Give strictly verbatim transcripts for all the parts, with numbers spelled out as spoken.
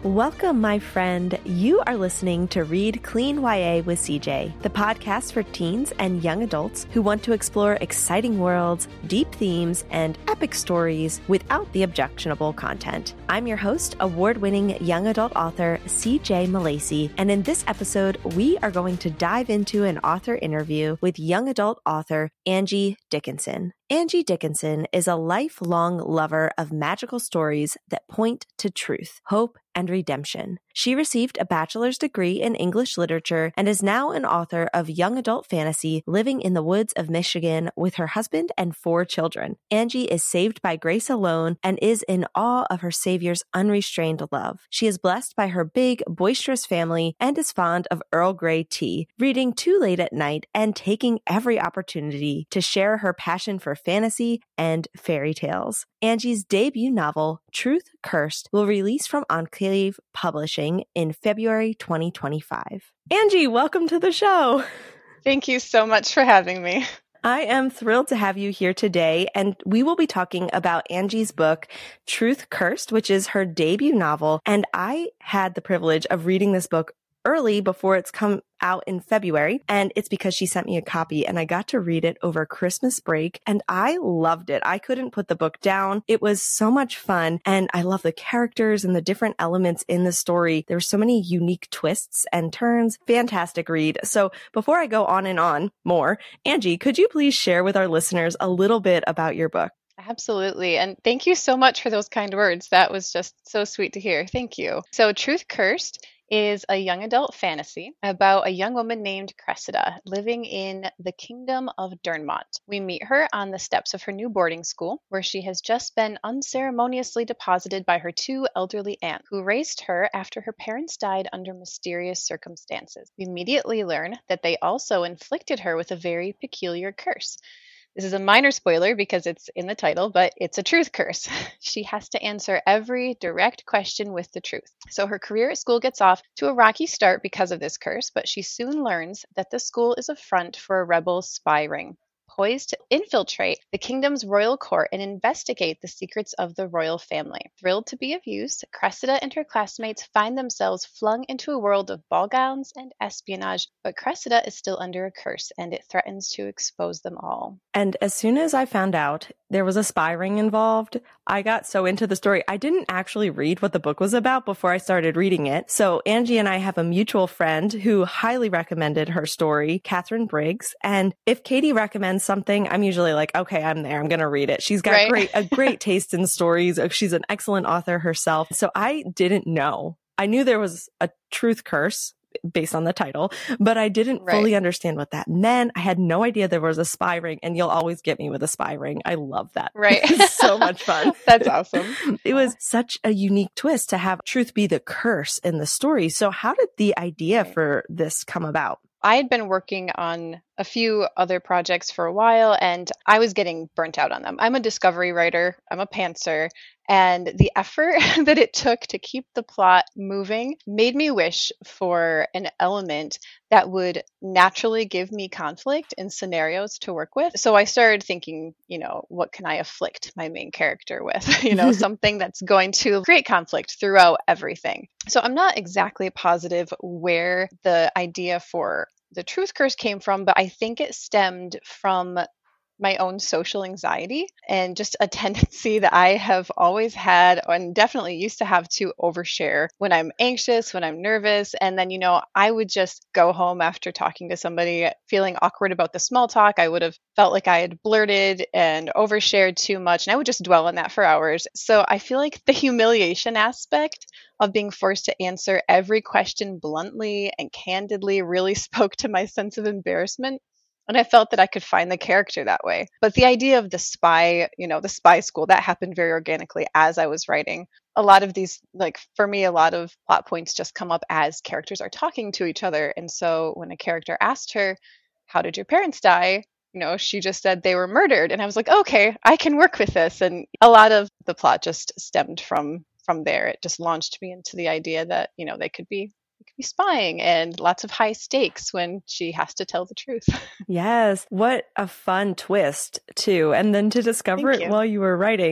Welcome, my friend. You are listening to Read Clean Y A with C J, the podcast for teens and young adults who want to explore exciting worlds, deep themes, and epic stories without the objectionable content. I'm your host, award-winning young adult author C J Malacy, and in this episode, we are going to dive into an author interview with young adult author Angie Dickinson. Angie Dickinson is a lifelong lover of magical stories that point to truth, hope, and redemption. She received a bachelor's degree in English literature and is now an author of young adult fantasy living in the woods of Michigan with her husband and four children. Angie is saved by grace alone and is in awe of her Savior's unrestrained love. She is blessed by her big, boisterous family and is fond of Earl Grey tea, reading too late at night and taking every opportunity to share her passion for fantasy and fairy tales. Angie's debut novel, Truth Cursed, will release from Enclave Publishing in February twenty twenty-five. Angie, welcome to the show. Thank you so much for having me. I am thrilled to have you here today, and we will be talking about Angie's book, Truth Cursed, which is her debut novel. And I had the privilege of reading this book early before it's come out in February. And it's because she sent me a copy and I got to read it over Christmas break and I loved it. I couldn't put the book down. It was so much fun. And I love the characters and the different elements in the story. There were so many unique twists and turns. Fantastic read. So before I go on and on more, Angie, could you please share with our listeners a little bit about your book? Absolutely. And thank you so much for those kind words. That was just so sweet to hear. Thank you. So Truth Cursed is a young adult fantasy about a young woman named Cressida living in the kingdom of Dernmont. We meet her on the steps of her new boarding school, where she has just been unceremoniously deposited by her two elderly aunts, who raised her after her parents died under mysterious circumstances. We immediately learn that they also inflicted her with a very peculiar curse. This is a minor spoiler because it's in the title, but it's a truth curse. She has to answer every direct question with the truth. So her career at school gets off to a rocky start because of this curse, but she soon learns that the school is a front for a rebel spy ring, poised to infiltrate the kingdom's royal court and investigate the secrets of the royal family. Thrilled to be of use, Cressida and her classmates find themselves flung into a world of ball gowns and espionage, but Cressida is still under a curse and it threatens to expose them all. And as soon as I found out there was a spy ring involved, I got so into the story. I didn't actually read what the book was about before I started reading it. So Angie and I have a mutual friend who highly recommended her story, Catherine Briggs. And if Katie recommends something, I'm usually like, okay, I'm there. I'm going to read it. She's got Right. great, a great taste in stories. She's an excellent author herself. So I didn't know. I knew there was a truth curse based on the title, but I didn't Right. fully understand what that meant. I had no idea there was a spy ring, and you'll always get me with a spy ring. I love that. Right. It's so much fun. That's awesome. It was such a unique twist to have truth be the curse in the story. So how did the idea Right. for this come about? I had been working on a few other projects for a while and I was getting burnt out on them. I'm a discovery writer, I'm a pantser, and the effort that it took to keep the plot moving made me wish for an element that would naturally give me conflict in scenarios to work with. So I started thinking, you know, what can I afflict my main character with? You know, something that's going to create conflict throughout everything. So I'm not exactly positive where the idea for the truth curse came from, but I think it stemmed from my own social anxiety and just a tendency that I have always had and definitely used to have to overshare when I'm anxious, when I'm nervous. And then, you know, I would just go home after talking to somebody feeling awkward about the small talk. I would have felt like I had blurted and overshared too much, and I would just dwell on that for hours. So I feel like the humiliation aspect of being forced to answer every question bluntly and candidly really spoke to my sense of embarrassment. And I felt that I could find the character that way. But the idea of the spy, you know, the spy school, that happened very organically as I was writing. A lot of these, like for me, a lot of plot points just come up as characters are talking to each other. And so when a character asked her, how did your parents die? You know, she just said they were murdered. And I was like, okay, I can work with this. And a lot of the plot just stemmed from from there. It just launched me into the idea that, you know, they could be could be spying and lots of high stakes when she has to tell the truth. Yes. What a fun twist too. And then to discover Thank it you. while you were writing.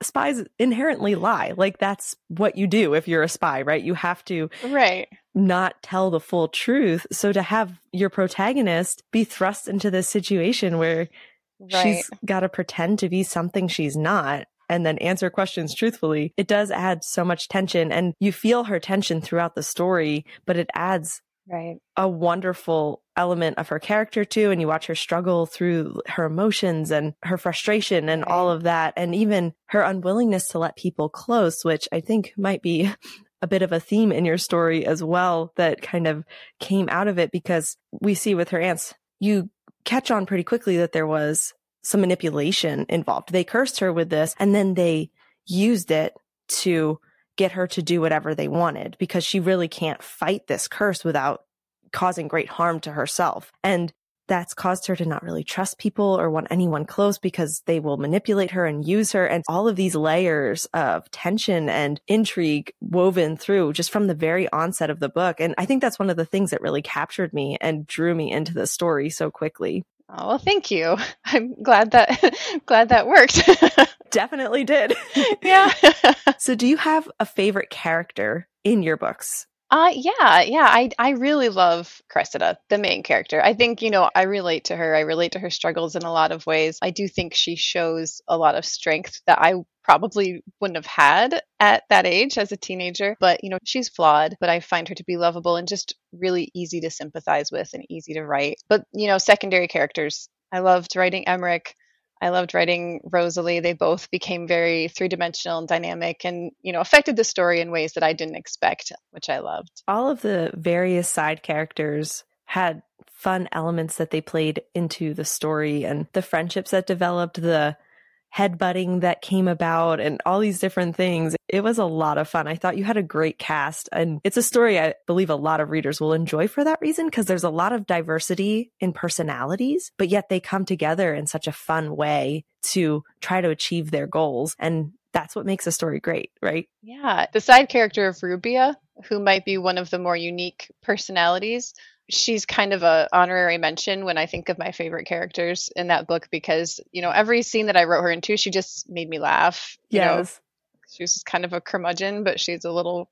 spies inherently lie. Like that's what you do if you're a spy, right? You have to right. not tell the full truth. So to have your protagonist be thrust into this situation where right. she's got to pretend to be something she's not and then answer questions truthfully, it does add so much tension. And you feel her tension throughout the story, but it adds right. a wonderful element of her character too. And you watch her struggle through her emotions and her frustration and right. all of that. And even her unwillingness to let people close, which I think might be a bit of a theme in your story as well that kind of came out of it, because we see with her aunts, you catch on pretty quickly that there was some manipulation involved. They cursed her with this and then they used it to get her to do whatever they wanted, because she really can't fight this curse without causing great harm to herself. And that's caused her to not really trust people or want anyone close because they will manipulate her and use her. And all of these layers of tension and intrigue woven through just from the very onset of the book. And I think that's one of the things that really captured me and drew me into the story so quickly. Oh, well, thank you. I'm glad that glad that worked. Definitely did. Yeah. So do you have a favorite character in your books? Uh, yeah, yeah. I, I really love Cressida, the main character. I think, you know, I relate to her. I relate to her struggles in a lot of ways. I do think she shows a lot of strength that I probably wouldn't have had at that age as a teenager. But, you know, she's flawed, but I find her to be lovable and just really easy to sympathize with and easy to write. But, you know, secondary characters. I loved writing Emmerich. I loved writing Rosalie. They both became very three-dimensional and dynamic and, you know, affected the story in ways that I didn't expect, which I loved. All of the various side characters had fun elements that they played into the story, and the friendships that developed, the headbutting that came about, and all these different things. It was a lot of fun. I thought you had a great cast, and it's a story I believe a lot of readers will enjoy for that reason, because there's a lot of diversity in personalities, but yet they come together in such a fun way to try to achieve their goals. And that's what makes a story great, right? Yeah. The side character of Rubia, who might be one of the more unique personalities, she's kind of a honorary mention when I think of my favorite characters in that book, because, you know, every scene that I wrote her into, she just made me laugh. You Yes. know, she was just kind of a curmudgeon, but she's a little,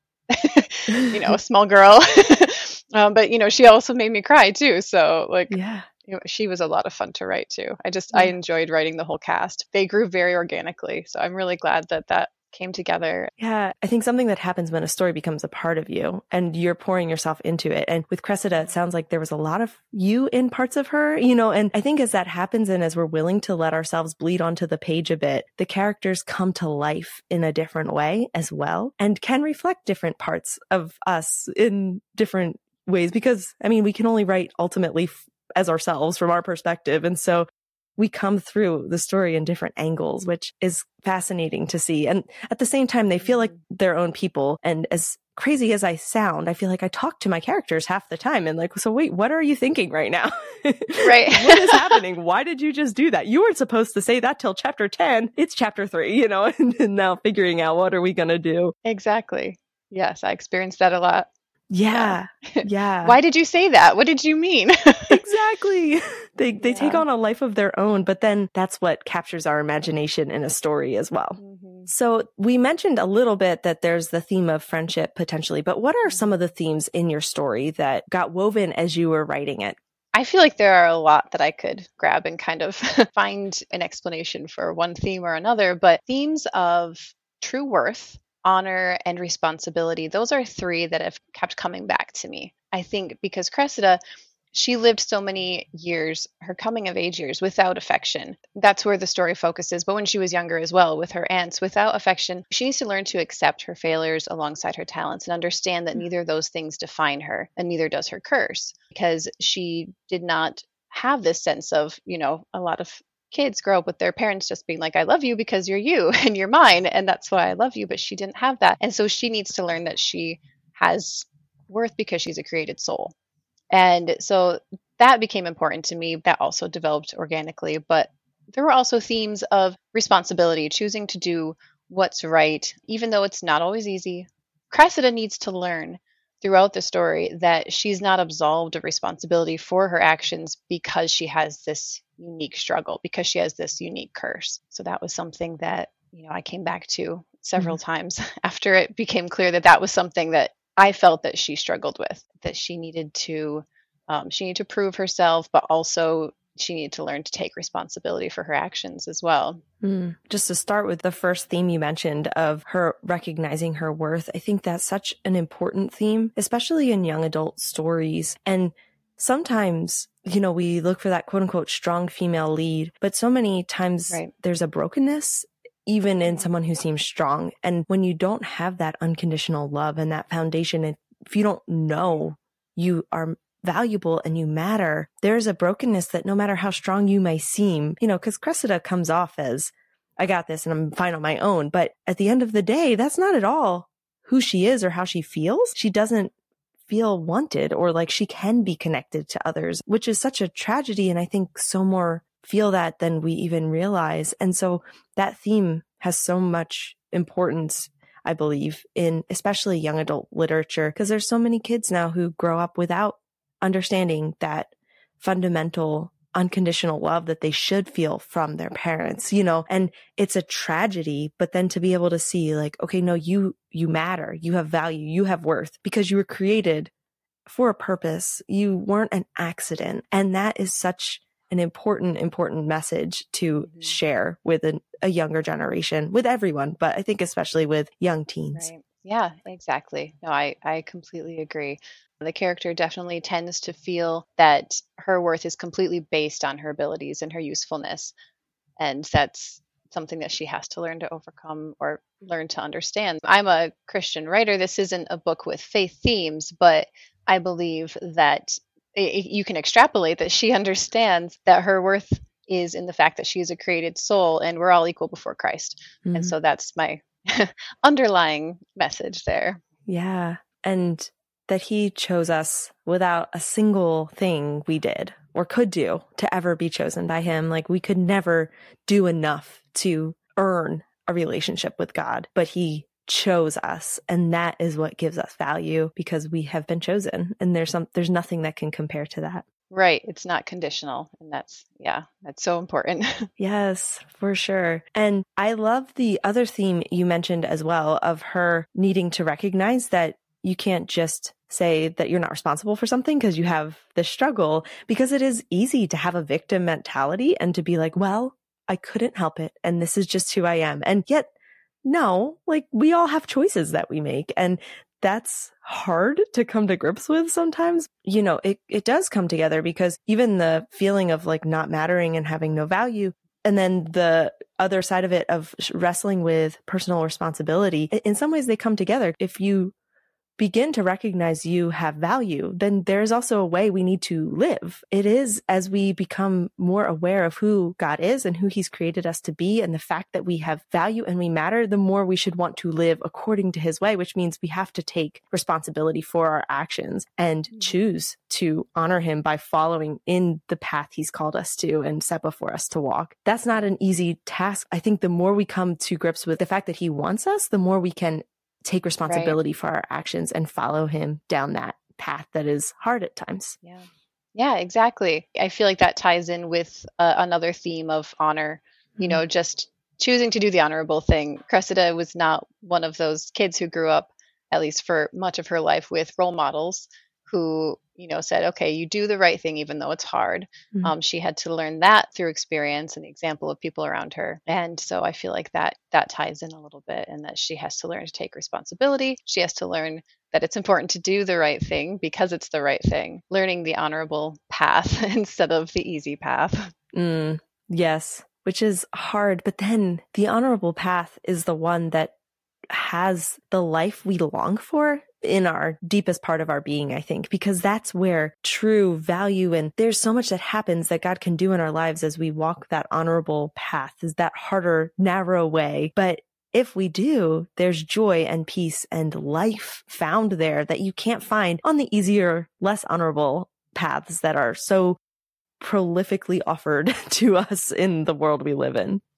you know, a small girl. um, but, you know, she also made me cry too. So like, Yeah. you know, she was a lot of fun to write too. I just, Yeah. I enjoyed writing the whole cast. They grew very organically. So I'm really glad that that came together. Yeah, I think something that happens when a story becomes a part of you and you're pouring yourself into it. And with Cressida, it sounds like there was a lot of you in parts of her, you know, and I think as that happens and as we're willing to let ourselves bleed onto the page a bit, the characters come to life in a different way as well and can reflect different parts of us in different ways, because I mean, we can only write ultimately f- as ourselves from our perspective. And so we come through the story in different angles, which is fascinating to see. And at the same time, they feel like their own people. And as crazy as I sound, I feel like I talk to my characters half the time and like, so wait, what are you thinking right now? Right. What is happening? Why did you just do that? You weren't supposed to say that till chapter ten. It's chapter three, you know, and, and now figuring out what are we going to do? Exactly. Yes, I experienced that a lot. Yeah. Yeah. Why did you say that? What did you mean? Exactly. They they Yeah. take on a life of their own, but then that's what captures our imagination in a story as well. Mhm. So we mentioned a little bit that there's the theme of friendship potentially, but what are some of the themes in your story that got woven as you were writing it? I feel like there are a lot that I could grab and kind of find an explanation for one theme or another, but themes of true worth, honor, and responsibility, those are three that have kept coming back to me. I think because Cressida, she lived so many years, her coming of age years, without affection. That's where the story focuses. But when she was younger as well, with her aunts, without affection, she needs to learn to accept her failures alongside her talents and understand that neither of those things define her, and neither does her curse, because she did not have this sense of, you know, a lot of kids grow up with their parents just being like, I love you because you're you and you're mine, and that's why I love you. But she didn't have that. And so she needs to learn that she has worth because she's a created soul. And so that became important to me. That also developed organically. But there were also themes of responsibility, choosing to do what's right, even though it's not always easy. Cressida needs to learn throughout the story that she's not absolved of responsibility for her actions because she has this unique struggle, because she has this unique curse. So that was something that you know, I came back to several Mhm. times after it became clear that that was something that I felt that she struggled with, that she needed to, um, she needed to prove herself, but also she needed to learn to take responsibility for her actions as well. Mm. Just to start with the first theme you mentioned of her recognizing her worth, I think that's such an important theme, especially in young adult stories. And sometimes, you know, we look for that quote unquote strong female lead, but so many times Right. there's a brokenness even in someone who seems strong. And when you don't have that unconditional love and that foundation, if you don't know you are valuable and you matter, there's a brokenness that no matter how strong you may seem, you know, because Cressida comes off as, I got this and I'm fine on my own. But at the end of the day, that's not at all who she is or how she feels. She doesn't feel wanted or like she can be connected to others, which is such a tragedy. And I think so more feel that than we even realize. And so that theme has so much importance, I believe, in especially young adult literature, because there's so many kids now who grow up without understanding that fundamental unconditional love that they should feel from their parents, you know, and it's a tragedy, but then to be able to see like, okay, no, you, you matter, you have value, you have worth because you were created for a purpose. You weren't an accident. And that is such an important, important message to Mm-hmm. share with a, a younger generation, with everyone, but I think especially with young teens. Right. Yeah, exactly. No, I, I completely agree. The character definitely tends to feel that her worth is completely based on her abilities and her usefulness. And that's something that she has to learn to overcome or learn to understand. I'm a Christian writer. This isn't a book with faith themes, but I believe that it, you can extrapolate that she understands that her worth is in the fact that she is a created soul and we're all equal before Christ. Mm-hmm. And so that's my underlying message there. Yeah. And that he chose us without a single thing we did or could do to ever be chosen by him. Like we could never do enough to earn a relationship with God, but he chose us. And that is what gives us value because we have been chosen. And there's some, there's nothing that can compare to that. Right. It's not conditional. And that's, yeah, that's so important. Yes, for sure. And I love the other theme you mentioned as well of her needing to recognize that you can't just say that you're not responsible for something because you have this struggle, because it is easy to have a victim mentality and to be like, well, I couldn't help it. And this is just who I am. And yet, no, like we all have choices that we make. And that's hard to come to grips with sometimes. You know, it, it does come together because even the feeling of like not mattering and having no value, and then the other side of it of wrestling with personal responsibility, in some ways they come together. If you begin to recognize you have value, then there's also a way we need to live. It is as we become more aware of who God is and who he's created us to be, and the fact that we have value and we matter, the more we should want to live according to his way, which means we have to take responsibility for our actions and choose to honor him by following in the path he's called us to and set before us to walk. That's not an easy task. I think the more we come to grips with the fact that he wants us, the more we can take responsibility right. for our actions and follow him down that path that is hard at times. Yeah. Yeah, exactly. I feel like that ties in with uh, another theme of honor, you mm-hmm. know, just choosing to do the honorable thing. Cressida was not one of those kids who grew up, at least for much of her life, with role models who, you know, said, okay, you do the right thing, even though it's hard. Mm-hmm. Um, she had to learn that through experience and the example of people around her. And so I feel like that that ties in a little bit, and that she has to learn to take responsibility. She has to learn that it's important to do the right thing because it's the right thing, learning the honorable path instead of the easy path. Mm, yes, which is hard. But then the honorable path is the one that has the life we long for in our deepest part of our being, I think, because that's where true value, and there's so much that happens that God can do in our lives as we walk that honorable path, is that harder, narrow way. But if we do, there's joy and peace and life found there that you can't find on the easier, less honorable paths that are so prolifically offered to us in the world we live in.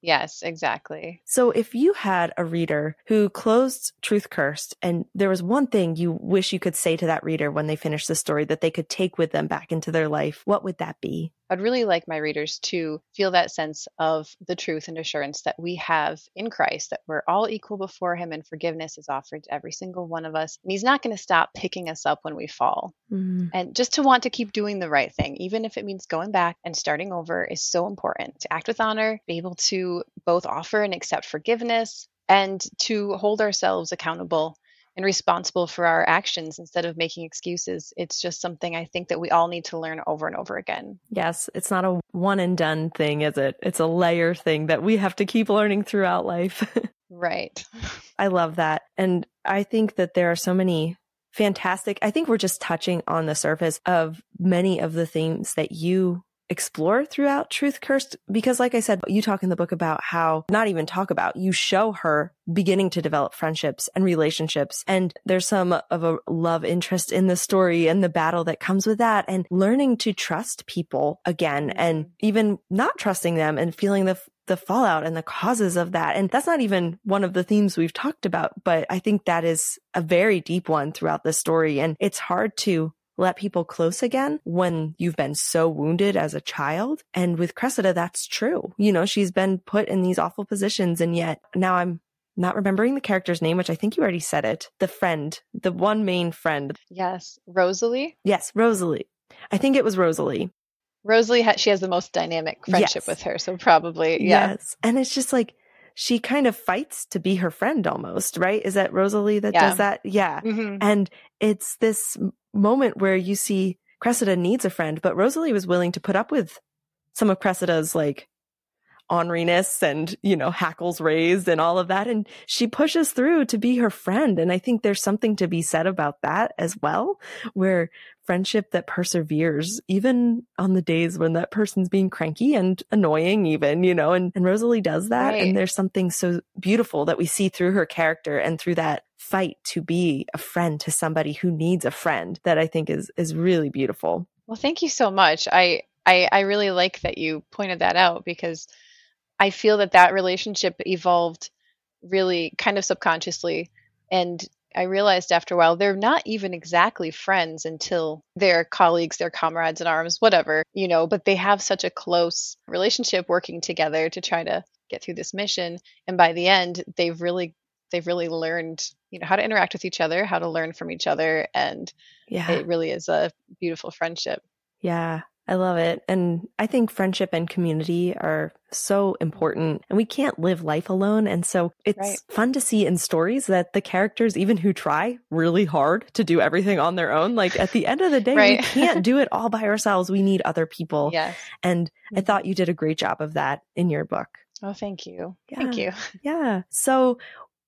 Yes, exactly. So if you had a reader who closed Truth Cursed and there was one thing you wish you could say to that reader when they finish the story that they could take with them back into their life, what would that be? I'd really like my readers to feel that sense of the truth and assurance that we have in Christ, that we're all equal before him and forgiveness is offered to every single one of us. And he's not going to stop picking us up when we fall. Mm. And just to want to keep doing the right thing, even if it means going back and starting over, is so important. To act with honor, be able to both offer and accept forgiveness, and to hold ourselves accountable and responsible for our actions instead of making excuses. It's just something I think that we all need to learn over and over again. Yes, it's not a one and done thing, is it? It's a layer thing that we have to keep learning throughout life. Right. I love that. And I think that there are so many fantastic, I think we're just touching on the surface of many of the themes that you explore throughout Truth Cursed, because like I said, you talk in the book about how, not even talk about, you show her beginning to develop friendships and relationships. And there's some of a love interest in the story and the battle that comes with that, and learning to trust people again, and even not trusting them and feeling the the fallout and the causes of that. And that's not even one of the themes we've talked about, but I think that is a very deep one throughout the story. And it's hard to let people close again when you've been so wounded as a child. And with Cressida, that's true. You know, she's been put in these awful positions. And yet now I'm not remembering the character's name, which I think you already said it. The friend, the one main friend. Yes. Rosalie? Yes, Rosalie. I think it was Rosalie. Rosalie, ha- she has the most dynamic friendship Yes. with her. So probably, yeah. Yes. And it's just like, she kind of fights to be her friend almost, right? Is that Rosalie that Yeah. does that? Yeah. Mm-hmm. And it's this moment where you see Cressida needs a friend, but Rosalie was willing to put up with some of Cressida's like orneriness and, you know, hackles raised and all of that. And she pushes through to be her friend. And I think there's something to be said about that as well, where friendship that perseveres, even on the days when that person's being cranky and annoying even, you know, and, and Rosalie does that. Right. And there's something so beautiful that we see through her character and through that fight to be a friend to somebody who needs a friend that I think is, is really beautiful. Well, thank you so much. I, I, I really like that you pointed that out, because I feel that that relationship evolved really kind of subconsciously. And I realized after a while, they're not even exactly friends until they're colleagues, they're comrades in arms, whatever, you know, but they have such a close relationship working together to try to get through this mission. And by the end, they've really, they've really learned, you know, how to interact with each other, how to learn from each other. And Yeah. it really is a beautiful friendship. Yeah. I love it. And I think friendship and community are so important, and we can't live life alone. And so it's Right. fun to see in stories that the characters, even who try really hard to do everything on their own, like at the end of the day, Right. we can't do it all by ourselves. We need other people. Yes. And I thought you did a great job of that in your book. Oh, thank you. Yeah. Thank you. Yeah. So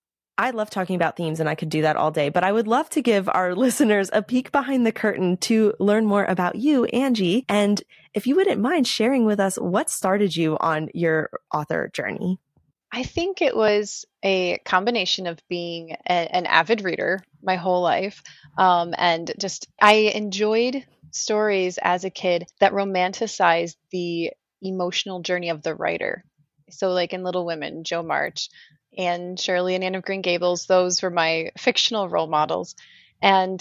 I love talking about themes, and I could do that all day, but I would love to give our listeners a peek behind the curtain to learn more about you, Angie. And if you wouldn't mind sharing with us what started you on your author journey. I think it was a combination of being a, an avid reader my whole life. Um, and just, I enjoyed stories as a kid that romanticized the emotional journey of the writer. So like in Little Women, Jo March, and Shirley and Anne of Green Gables, those were my fictional role models. And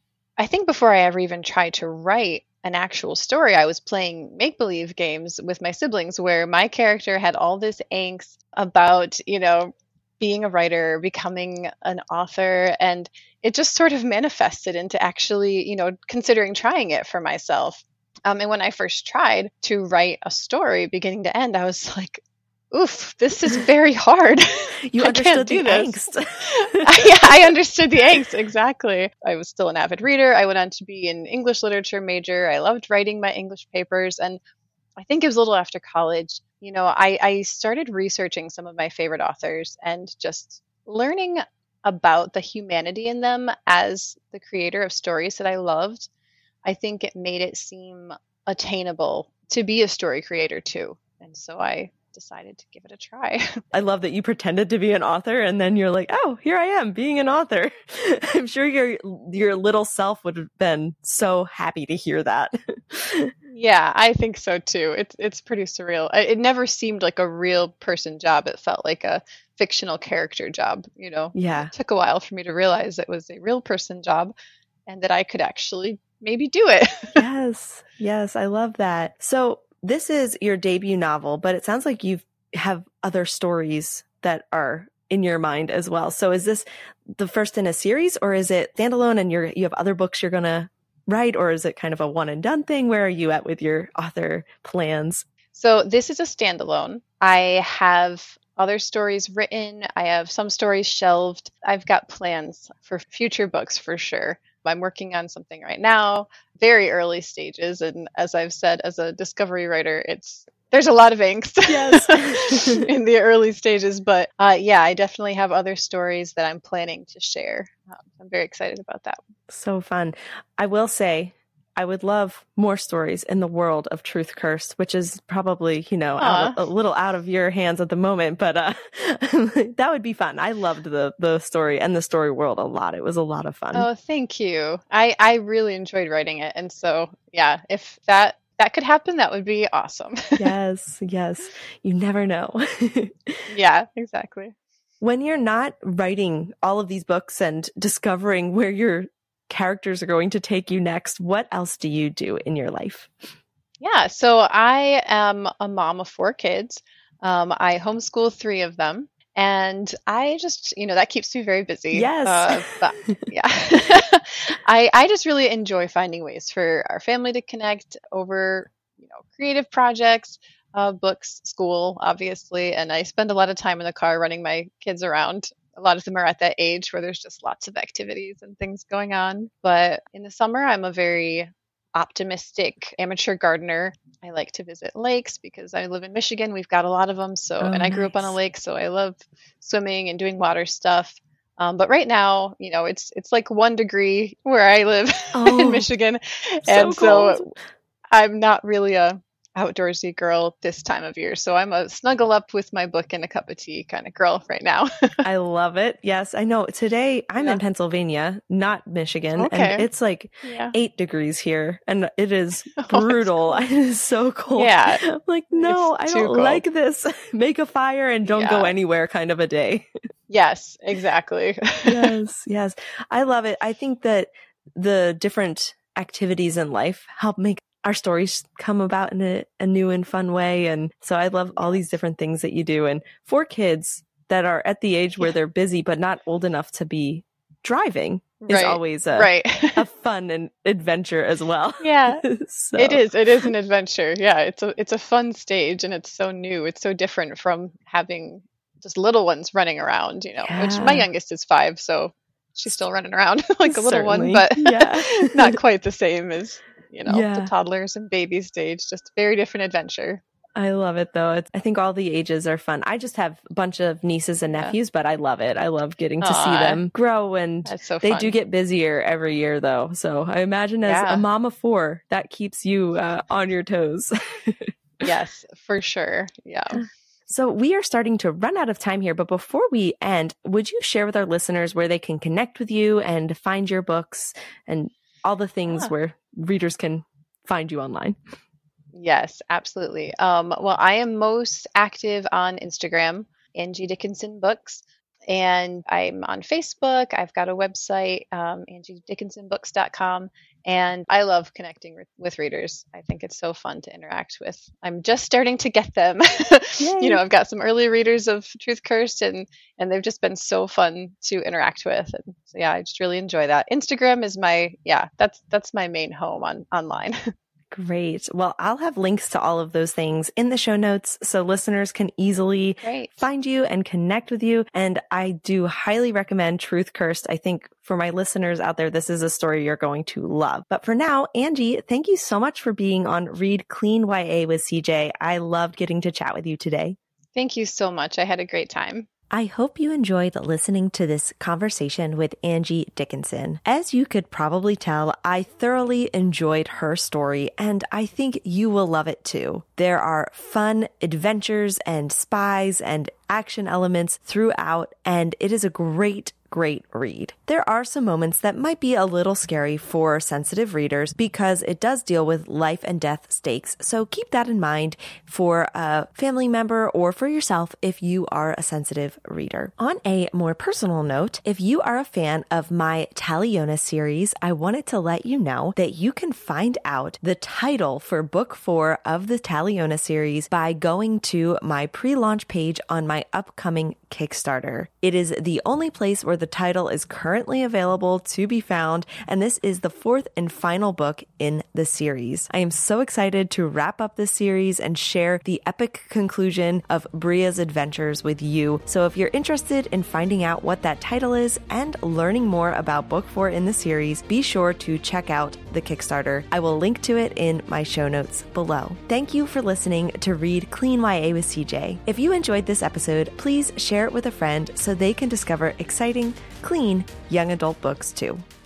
I think before I ever even tried to write an actual story, I was playing make-believe games with my siblings where my character had all this angst about, you know, being a writer, becoming an author, and it just sort of manifested into actually, you know, considering trying it for myself. Um, and when I first tried to write a story beginning to end, I was like, oof, this is very hard. You I understood can't do the this. angst. Yeah, I understood the angst, exactly. I was still an avid reader. I went on to be an English literature major. I loved writing my English papers. And I think it was a little after college, you know, I, I started researching some of my favorite authors and just learning about the humanity in them as the creator of stories that I loved. I think it made it seem attainable to be a story creator too. And so I decided to give it a try. I love that you pretended to be an author and then you're like, oh, here I am being an author. I'm sure your your little self would have been so happy to hear that. Yeah, I think so too. It's it's pretty surreal. I, it never seemed like a real person job. It felt like a fictional character job, you know. Yeah. It took a while for me to realize it was a real person job and that I could actually maybe do it. Yes. Yes, I love that. So this is your debut novel, but it sounds like you have other stories that are in your mind as well. So is this the first in a series, or is it standalone and you're you have other books you're going to write, or is it kind of a one and done thing? Where are you at with your author plans? So this is a standalone. I have other stories written. I have some stories shelved. I've got plans for future books for sure. I'm working on something right now, very early stages. And as I've said, as a discovery writer, it's there's a lot of angst Yes. in the early stages. But uh, yeah, I definitely have other stories that I'm planning to share. Um, I'm very excited about that. So fun. I will say, I would love more stories in the world of Truth Cursed, which is probably, you know, out of, a little out of your hands at the moment, but uh, that would be fun. I loved the the story and the story world a lot. It was a lot of fun. Oh, thank you. I, I really enjoyed writing it. And so, yeah, if that that could happen, that would be awesome. Yes, yes. You never know. Yeah, exactly. When you're not writing all of these books and discovering where your characters are going to take you next, what else do you do in your life? Yeah, so I am a mom of four kids. Um, I homeschool three of them, and I just, you know, that keeps me very busy. Yes. Uh, but yeah, I I just really enjoy finding ways for our family to connect over, you know, creative projects, uh, books, school, obviously, and I spend a lot of time in the car running my kids around. A lot of them are at that age where there's just lots of activities and things going on. But in the summer, I'm a very optimistic amateur gardener. I like to visit lakes because I live in Michigan. We've got a lot of them. So, Oh, and I grew up on a nice. lake, so I love swimming and doing water stuff. Um, but right now, you know, it's it's like one degree where I live Oh, in Michigan, so and so cold. I'm not really a outdoorsy girl this time of year. So I'm a snuggle up with my book and a cup of tea kind of girl right now. I love it. Yes, I know. Today I'm Yeah. in Pennsylvania, not Michigan, Okay. and it's like Yeah. eight degrees here, and it is Oh, it's brutal. cold. It is so cold. Yeah. I'm like, no, I It's too don't cold. like this. Make a fire and don't go Yeah. anywhere kind of a day. Yes, exactly. Yes, yes. I love it. I think that the different activities in life help make our stories come about in a, a new and fun way. And so I love all these different things that you do. And for kids that are at the age where Yeah. they're busy, but not old enough to be driving is Right. always a, Right. a fun and adventure as well. Yeah. So, It is. It is an adventure. Yeah, it's a it's a fun stage and it's so new. It's so different from having just little ones running around, you know, which my Yeah. youngest is five, so she's still running around like a little Certainly. one, but Yeah. not quite the same as, you know, Yeah. the toddlers and baby stage. Just a very different adventure. I love it though. It's, I think all the ages are fun. I just have a bunch of nieces and Yeah. nephews, but I love it. I love getting to see Aw. them grow, and That's so they fun. do get busier every year though. So I imagine as Yeah. a mom of four, that keeps you uh, on your toes. Yes, for sure. Yeah. So we are starting to run out of time here, but before we end, would you share with our listeners where they can connect with you and find your books and all the things Yeah. where readers can find you online? Yes, absolutely. Um, well, I am most active on Instagram, Angie Dickinson Books, and I'm on Facebook. I've got a website, um, angie dickinson books dot com, and I love connecting with, with readers. I think it's so fun to interact with. I'm just starting to get them. Yay. You know, I've got some early readers of Truth Cursed, and and they've just been so fun to interact with. And so, yeah, I just really enjoy that. Instagram is my yeah, that's that's my main home on online. Great. Well, I'll have links to all of those things in the show notes so listeners can easily Great. find you and connect with you. And I do highly recommend Truth Cursed. I think for my listeners out there, this is a story you're going to love. But for now, Angie, thank you so much for being on Read Clean Y A with C J. I loved getting to chat with you today. Thank you so much. I had a great time. I hope you enjoyed listening to this conversation with Angie Dickinson. As you could probably tell, I thoroughly enjoyed her story, and I think you will love it too. There are fun adventures and spies and action elements throughout, and it is a great Great read. There are some moments that might be a little scary for sensitive readers because it does deal with life and death stakes. So keep that in mind for a family member or for yourself if you are a sensitive reader. On a more personal note, if you are a fan of my Taliona series, I wanted to let you know that you can find out the title for book four of the Taliona series by going to my pre-launch page on my upcoming Kickstarter. It is the only place where the title is currently available to be found, and this is the fourth and final book in the series. I am so excited to wrap up this series and share the epic conclusion of Bria's adventures with you. So if you're interested in finding out what that title is and learning more about book four in the series, be sure to check out the Kickstarter. I will link to it in my show notes below. Thank you for listening to Read Clean Y A with C J. If you enjoyed this episode, please share it with a friend so they can discover exciting, clean young adult books too.